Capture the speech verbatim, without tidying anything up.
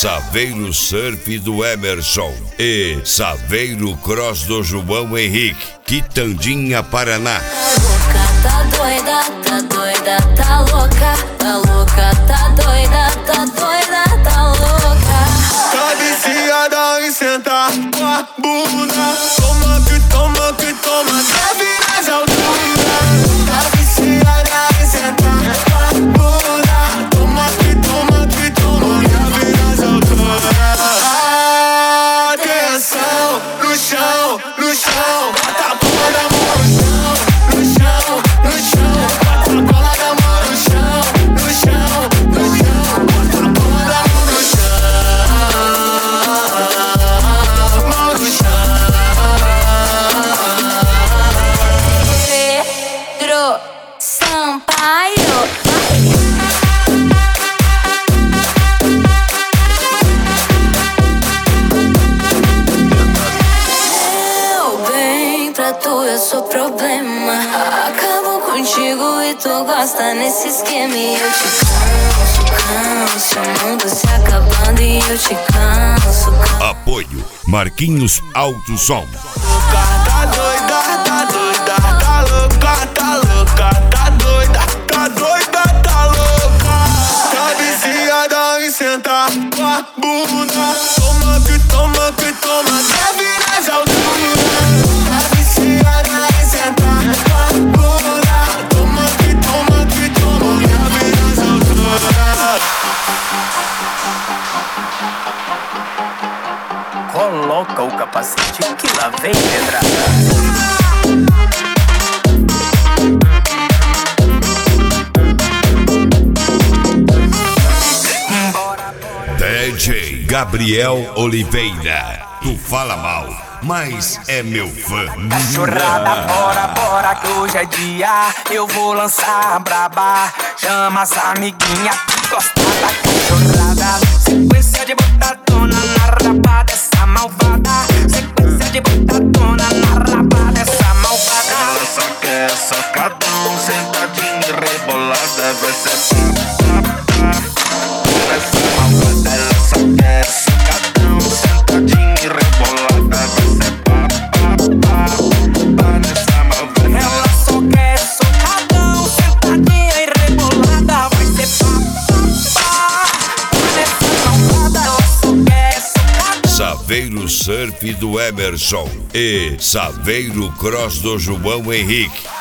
Saveiro Surf do Emerson e Saveiro Cross do João Henrique, Quitandinha, Paraná. Tá doida, tá doida, tá louca, tá louca, tá doida, tá doida, tá louca. Tá viciada em sentar com a bunda. Toma que toma que toma, deve nas alturas. Tá viciada em sentar com a bunda. Toma que toma que toma, deve nas alturas. Atenção, no chão, no chão, bota a bola da mão no chão, no chão, no chão, bota a bola da mão no chão, no chão, no chão, bota a bola da mão no chão, mão no chão. Pedro Sampaio. Eu sou problema. Acabo contigo e tu gosta nesse esquema. E eu te canso, canso. O mundo se acabando e eu te canso, canso. Apoio Marquinhos Alto Som. Tá doida, tá doida, tá louca, tá louca, tá doida, tá doida, tá louca. Tá viciada em sentar com a bunda. Toma que toma que toma, deve nas alturas. Tá viciada em sentar com a bunda. Toma que toma que toma, deve nas alturas. Coloca o capacete que lá vem pedrada. D J Gabriel Oliveira. Tu fala mal, mas é meu fã. Cachorrada, bora, bora que hoje é dia. Eu vou lançar a braba. Chama as amiguinhas que gostam da cachorrada. Sequência de botadona na raba dessa malvada. Sequência de botadona na raba dessa malvada. Ela só quer socadão, sentadinha e rebolada. Vai ser essa malvada, ela só quer socadão, sentadinha e rebolada. Vai ser pá, pá, pá, pá nessa malvada. Ela só quer socadão, sentadinha e rebolada. Vai ser pá, pá, pá nessa malvada. Ela só quer socadão. Saveiro Surf do Emerson e Saveiro Cross do João Henrique,